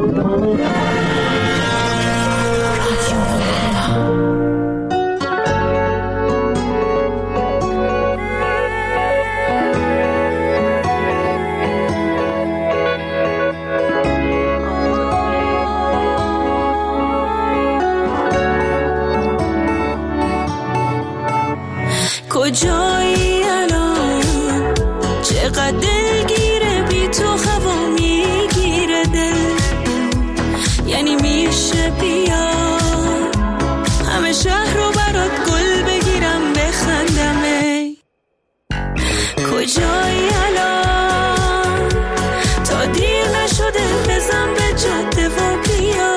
کجایی الان؟ چقدر دلگیره بی تو هوا میگیره دل. یعنی میشه بیا همه شهر رو برات گل بگیرم بخندم. ای کجایی الان؟ تا دیر نشده بزن به جاده و بیا.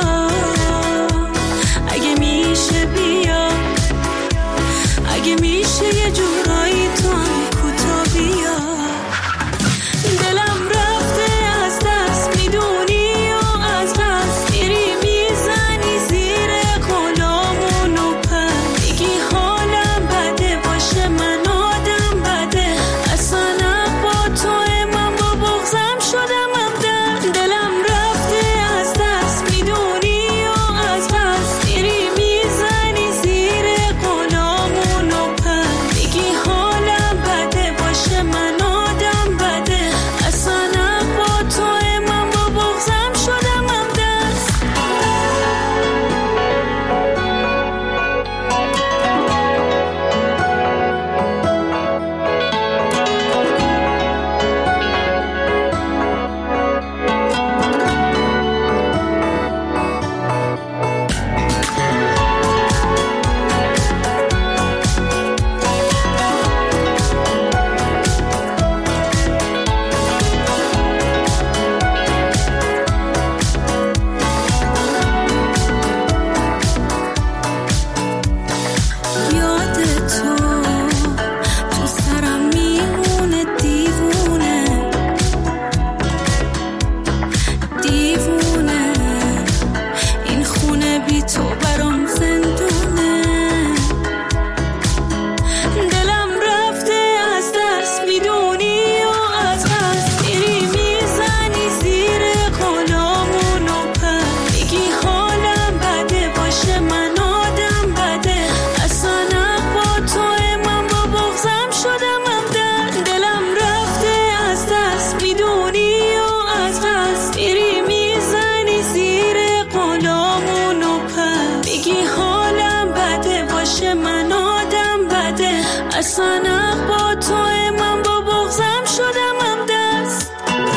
اگه میشه بیا، اگه میشه یه جورایی تو هم کوتا بیا. دلم رفته از دست میدونی و از دست میری میزنی زیر غلامون و پر. میگی حالم بده باشه من آدم بده. اصلا با تو من با بغضم شدم همدم. دلم رفته از دست میدونی و از دست میری میزنی زیر غلامون و پر. میگی حالم بده باشه من آدم بده. اصلا با تو من با بغضم شدم همدست. یاد تو سرم میمونه دیوونه دیوونه. این خونه بی تو برام زندونه. دلم رفته از دست میدونی و از دست میری میزنی زیر غلامون و پر. میگی حالم بده باشه من آدم بده. اصلا با تو من با بغضم شدم همدم. دلم رفته از دست میدونی و از دست میری میزنی زیر غلامون و پر. میگی حالم بده باشه من آدم بده. اصلا با تو من با بغضم شدم همدست.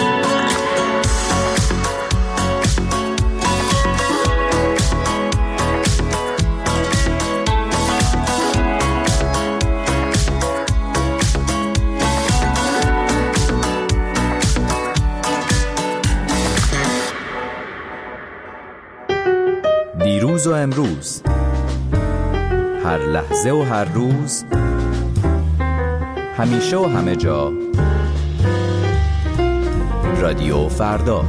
دیروز و امروز، هر لحظه و هر روز، همیشه و همه جا. رادیو فردا.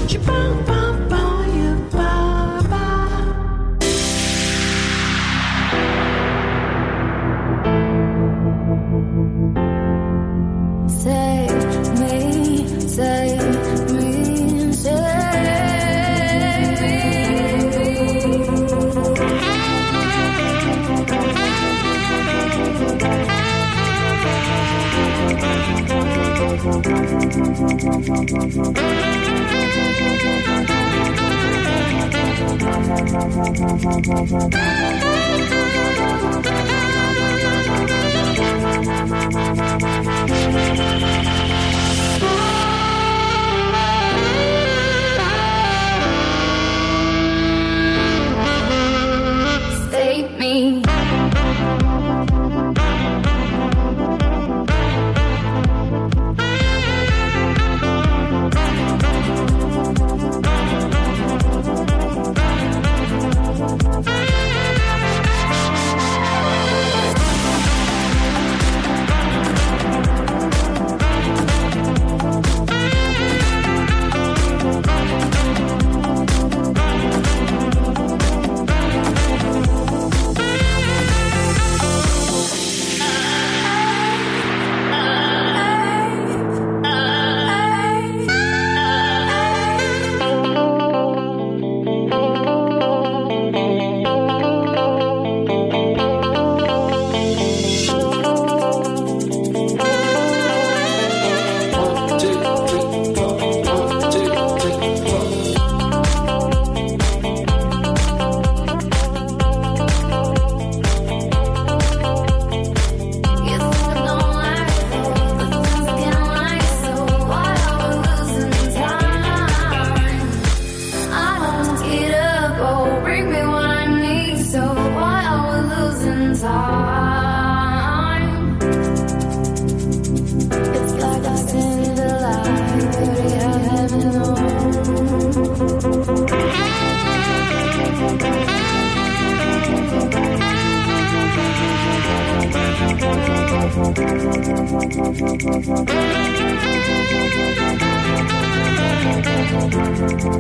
Save me.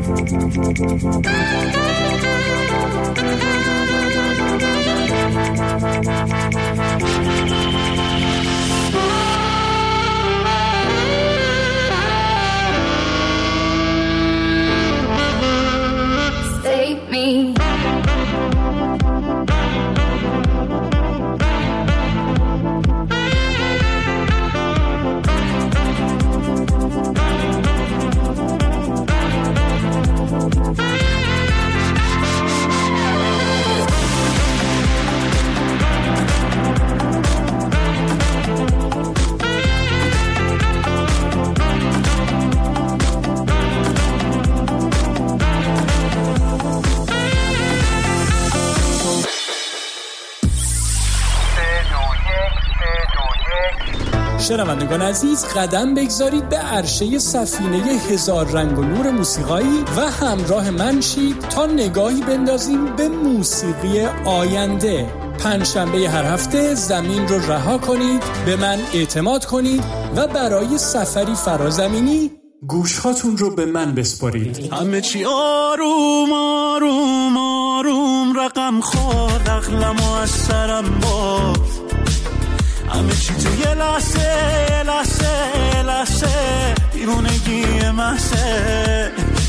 Save me. شنوندگان عزیز، قدم بگذارید به عرشه سفینه هزار رنگ و نور موسیقایی و همراه من شید تا نگاهی بندازیم به موسیقی آینده. پنجشنبه هر هفته زمین رو رها کنید، به من اعتماد کنید و برای سفری فرازمینی گوشهاتون رو به من بسپارید. همه چی آروم آروم آروم رقم خورد، عقلمو از سرم برد. همه چی تو یه لحظه لحظه لحظه دیوونگی محضه.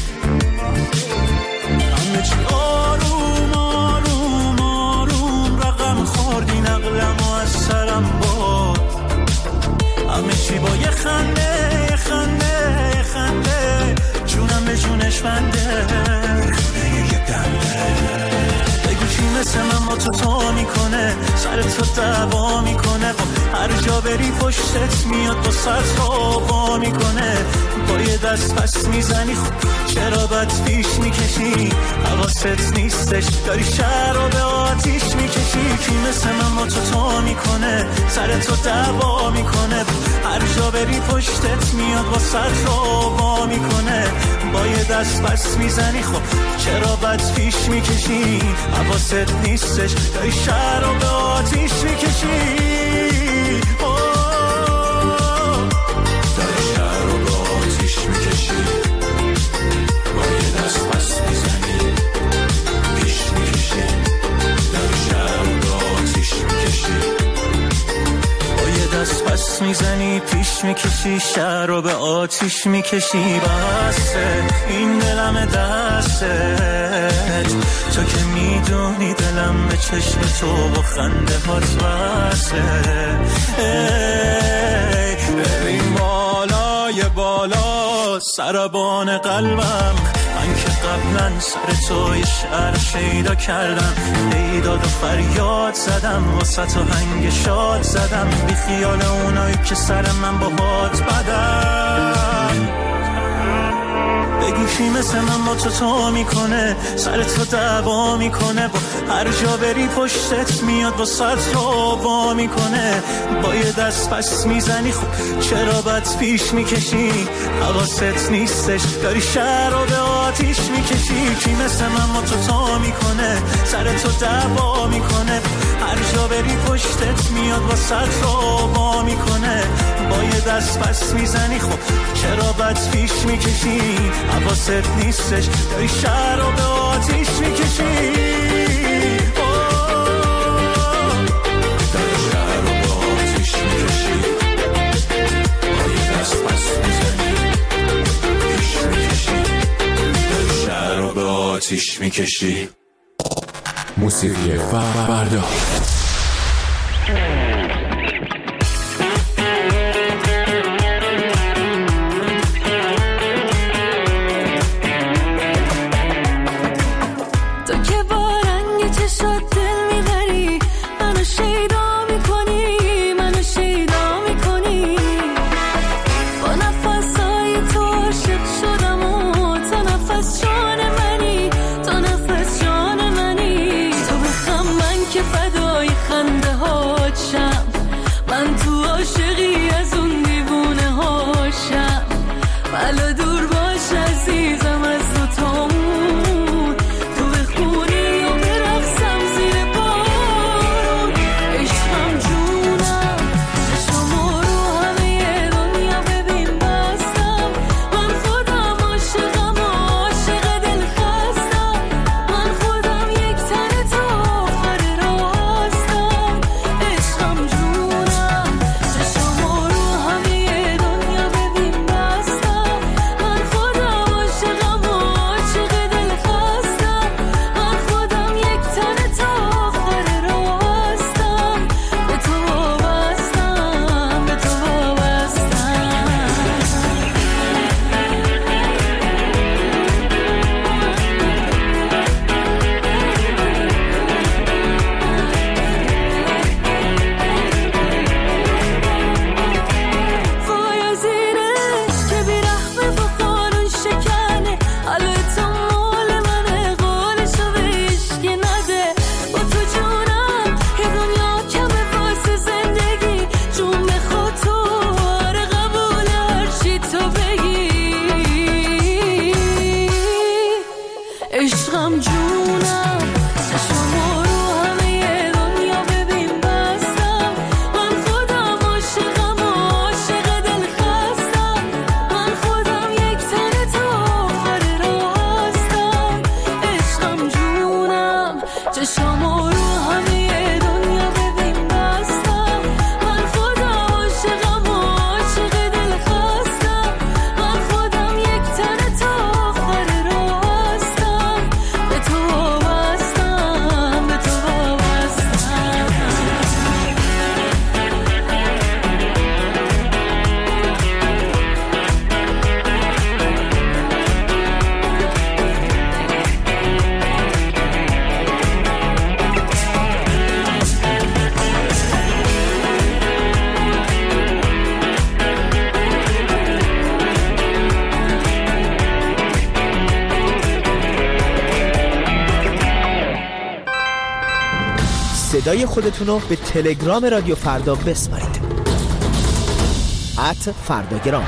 همه چی آروم آروم آروم رقم خوردی، عقلمو از سرم برد. همه چی با یه خنده یه خنده یه خنده، جونم به جونش بنده. یه دنده بگو چی مثل من با تو میکنه، سر تو دعوا میکنه، هر جا بری پشتت میاد با سر تو میکنه. با یه دست پس میزنی خب چرا بد پیش میکشی، حواست نیستش داری شهر رو به آتیش میکشی. کی مثل من با تو میکنه، سر تو دعوا میکنه، هر جا بری پشتت میاد با سر تو میکنه. با یه دست پس میزنی خب چرا بد پیش میکشی، حواست نیستش داری شهر رو به آتیش میکشی. داری شهر رو به آتیش میکشی. با یه دست پس میزنی پیش میکشی، داری شهر رو به آتیش میکشی. با یه دست پس میزنی پیش میکشی، شهر رو به آتیش میکشی. بسه این دلم دستت، تو که میدونی دلم به چشم تو با خنده هات بسه. ببین بالای بالا سربان قلبم، من که قبلا سر تو یه شعر شیدا کردم، ایداد و فریاد زدم، واسه تو هنگ شاد زدم، بی خیال اونایی که سر من با هات بدن. بگو کی مثل من با تو میکنه، سر تو دعوا میکنه، با هر جا بری پشتت میاد با سر تو میکنه. با یه دست پس میزنی خب چرا بد پیش میکشی، حواست نیستش داری شهر رو به آتیش میکشی. کی مثل من با تو میکنه، سر تو دعوا میکنه، هر جا بری پشتت میاد با سر تو میکنه. با یه دست پس میزنی خب چرا بد پیش میکشی، حواست نیستش داری شهر رو به آتیش میکشی. داری شهر رو به آتیش میکشی. با یه دست پس میزنی پیش میکشی، داری شهر رو به آتیش میکشی. موسیقی فردا. فدای خنده ها صدای خودتون رو به تلگرام رادیو فردا بسپارید. @فرداگرام.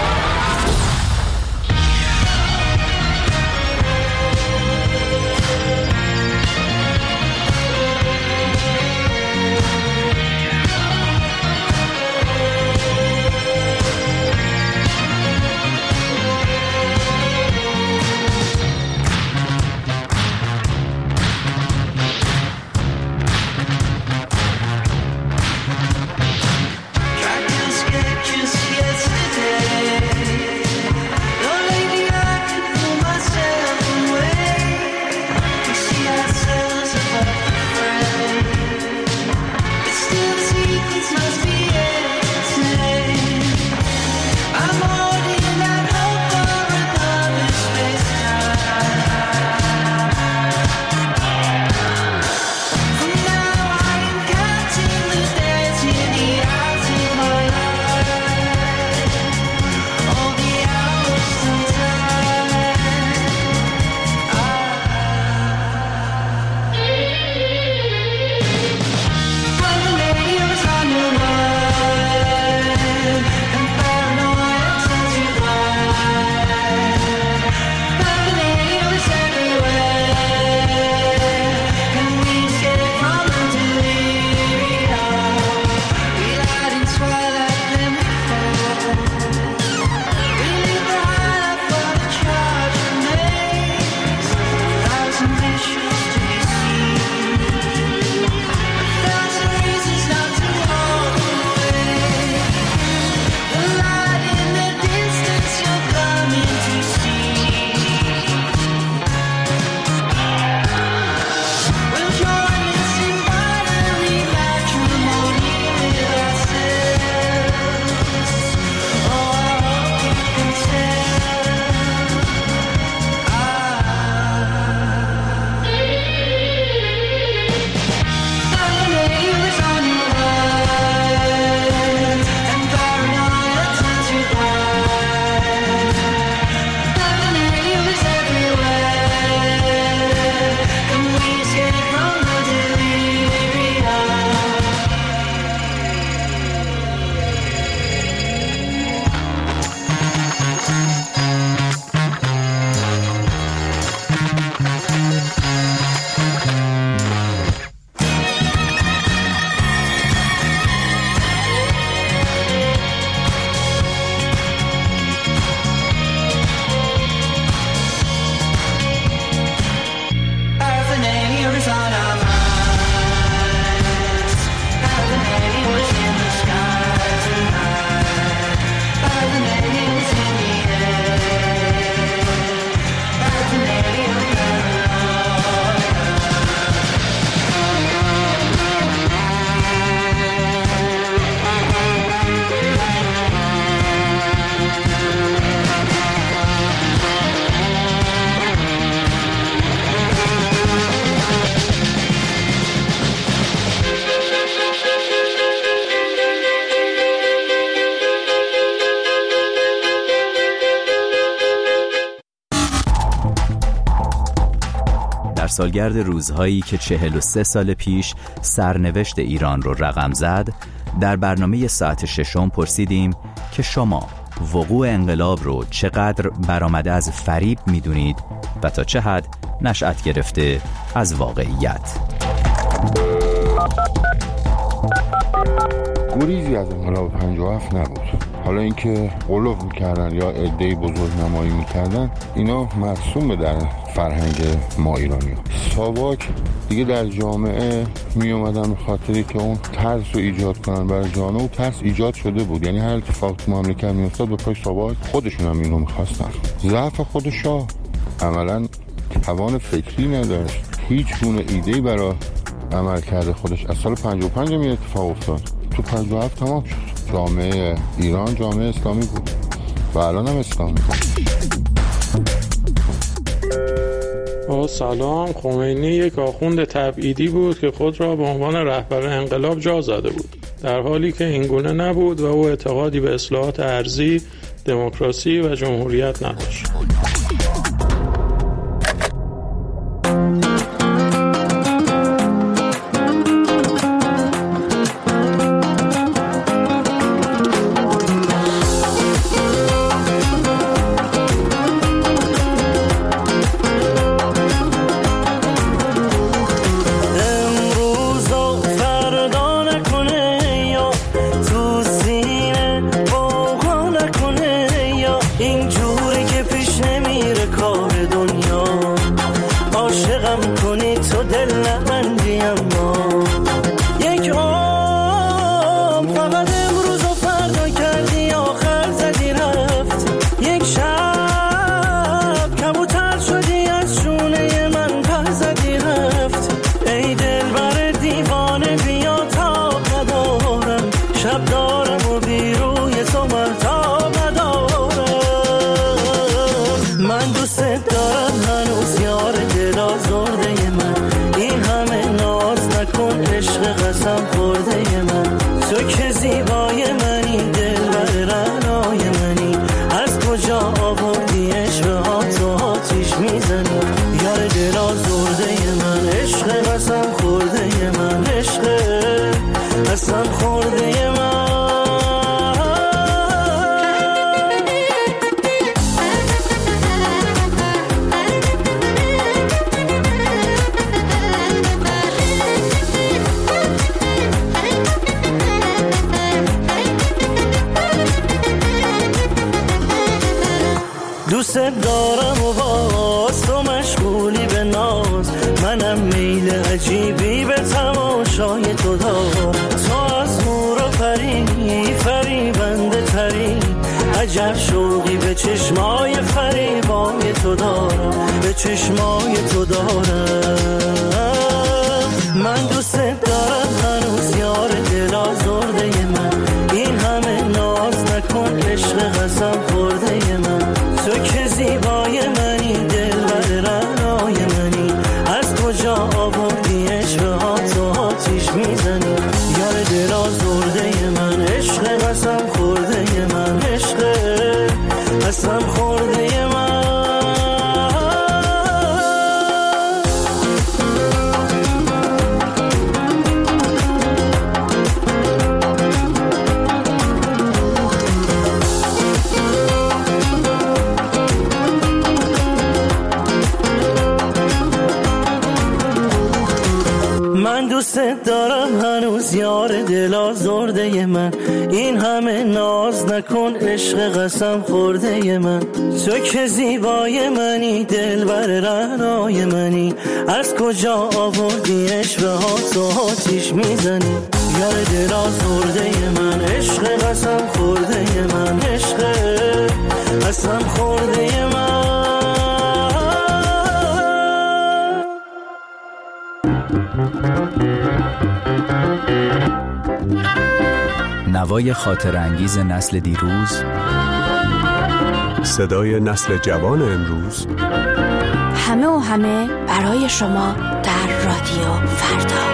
در سالگرد روزهایی که 43 سال پیش سرنوشت ایران رو رقم زد، در برنامه ساعت ششم پرسیدیم که شما وقوع انقلاب رو چقدر برآمده از فریب میدونید و تا چه حد نشأت گرفته از واقعیت. گریزی از انقلاب 57 نبود. حالا اینکه غلو میکردن یا عده‌ای بزرگ نمایی میکردن، اینا مرسومه در فرهنگ ما ایرانی ها. ساواک دیگه در جامعه میومدن به خاطری که اون ترس رو ایجاد کنن برای جامعه. و ترس ایجاد شده بود، یعنی هر اتفاق تو مملکت میافتاد به پای ساواک خودشون هم اینو میخواستن. ضعف خود شاه عملا توان فکری نداشت، هیچ گونه ایده‌ای برای عمل کرده خودش. از سال 55 می اتفاق افتاد، تو 57 تمام شد. جامعه ایران جامعه اسلامی بود و الان هم اسلامی بود. سلام. خمینی یک آخوند تبعیدی بود که خود را به عنوان رهبر انقلاب جا زده بود، در حالی که این گونه نبود و او اعتقادی به اصلاحات ارضی، دموکراسی و جمهوریت نداشت. دیگر شوقی به چشمای فریبای تو دارم، به چشمای تو دارم. من دوست دارم هنوز یار دل آزرده من، این همه ناز نکن عشق قسم خورده من. تو که زیبای منی دلبر رعنای منی، از کجا آوردی عشقها تو آتیش میزنی. یار دل آزرده من، عشق قسم خورده من، عشق قسم خورده من. من دوست دارم هنوز یار دل آزرده من، این همه ناز نکن عشق قسم خورده من. تو که زیبای منی دلبر رعنای منی، از کجا آوردی عشقها تو آتیش میزنی. یار دل آزرده من، عشق قسم خورده من، عشق قسم خورده من. نوای خاطر انگیز نسل دیروز، صدای نسل جوان امروز، همه و همه برای شما در رادیو فردا.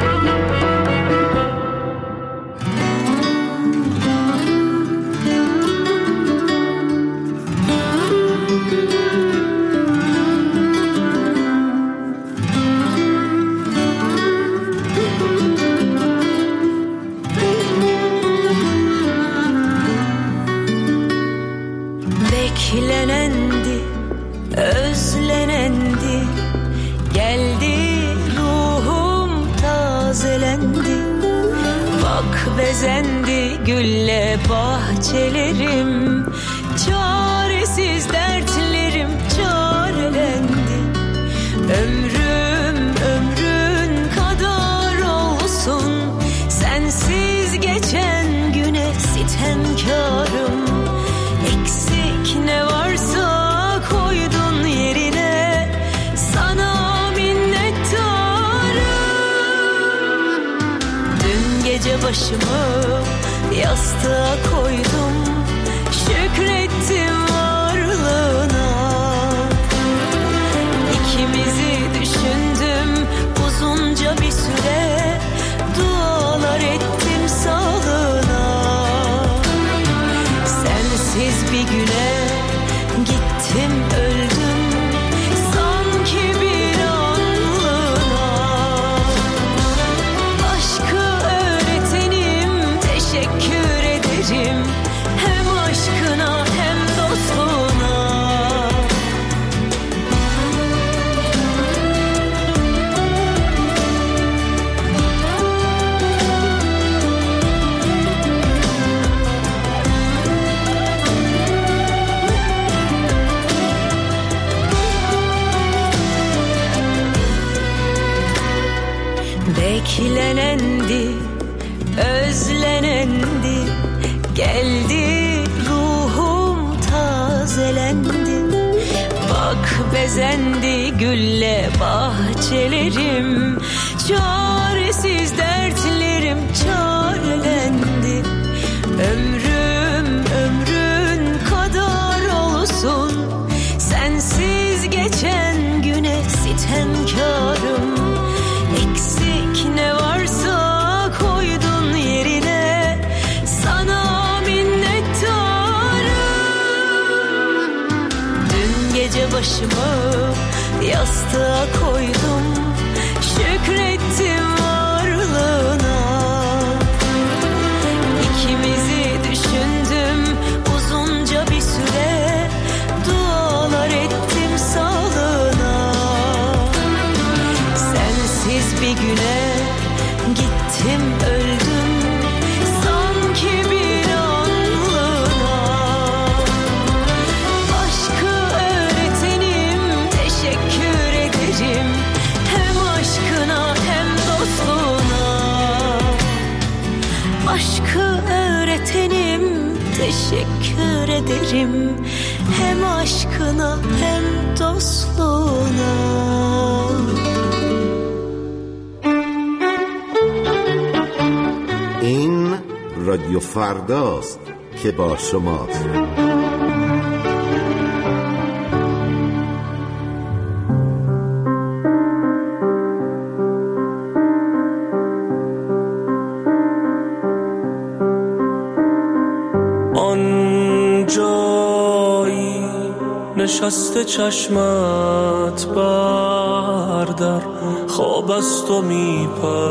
Beklenendi, özlenendi, geldi ruhum tazelendi. Bak bezendi gülle bahçelerim, çaresiz dertlerim çarelendi. Ömrüm ömrün kadar olsun, sensiz geçen güne sitemkarım. Ne varsa koydun yerine, sana minnettarım. Dün gece başımı yastığa koydum, şükrettim varlığına. İkimizi düşündüm uzunca bir süre, dualar ettim sağlığına. Sensiz bir güne gittim öldüm sanki bir anlığına. Aşkı öğretenim teşekkür ederim, hem aşkına hem dostluğuna. Beklenendi, özlenendi, geldi ruhum tazelendi. Bak bezendi gülle bahçelerim, çaresiz dertlerim çarelendi. Ömrüm ömrün kadar olsun, sensiz geçen güne sitemkarım. Eksik ne varsa koydun yerine, sana minnettarım. Dün gece başımı yastığa koydum, şükrettim varlığına. İkimizi düşündüm uzunca bir süre, dualar ettim sağlığına. Sensiz bir güne gittim öldüm sanki bir anlığına. Aşkı öğretenim teşekkür ederim, hem aşkına hem dostluğuna. Aşkı öğretenim teşekkür teşekkür ederim hem aşkına hem dostluğuna. این رادیو فرداست که با شماست. آنجایی نشسته چشمت بردر، خواب از تو می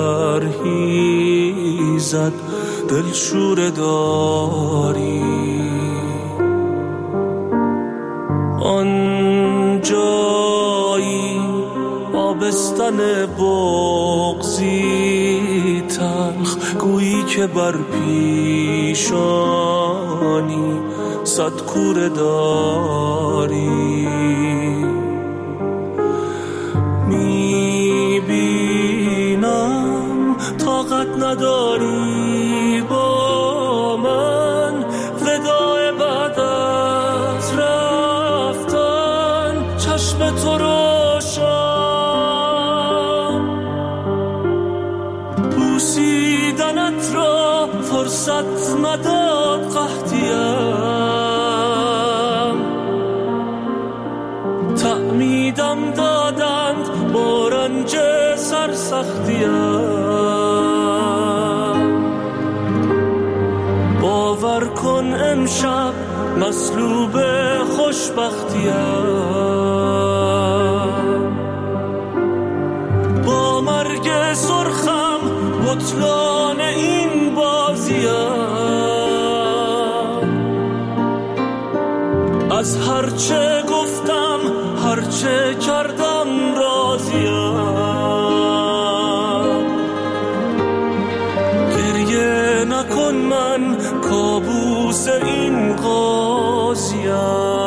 پرهیزد، دلشوره داری. آنجایی آبستن بغضی تلخ، گویی که بر پیشانی صد کوره داری. میبینم طاقت نداری با من، وداع بعد از رفتن چشم تو روشن، بوسیدنت را فرصت نداد قحطیم، تعمیدم دادند با رنج سرسختیم. باور کن امشب مصلوب خوشبختیم، با مرگ سرخم بطلان این بازیم. از هرچه گفتم هرچه کردم راضیم. گریه نکن من کابوس این قاضیم.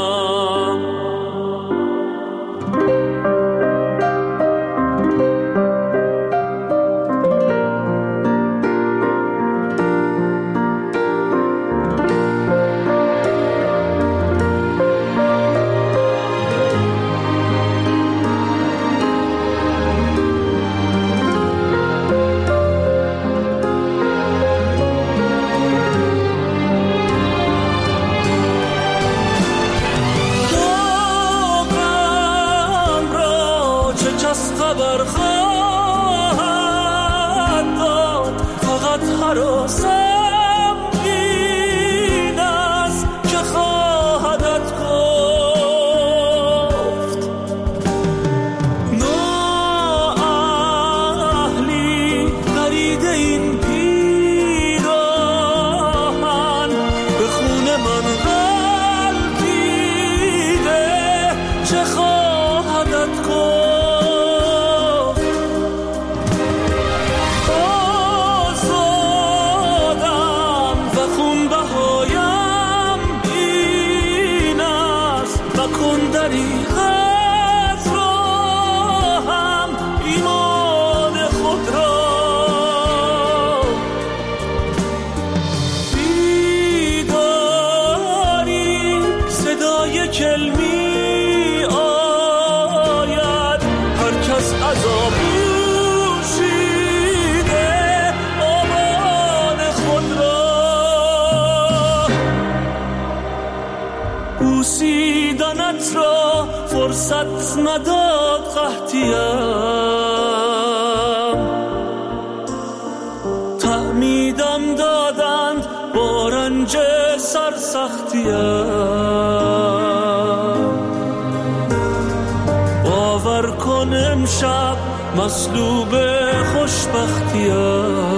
بوسیدنت را فرصت نداد قحطیم، تعمیدم دادند با رنج سرسختیم. باور کن امشب مصلوب خوشبختیم،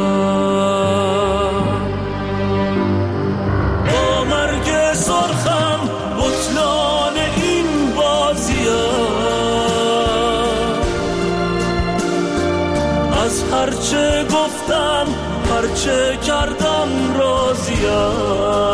با مرگ سرخم بطلان این بازیم. از هرچه گفتم هرچه کردم راضیم.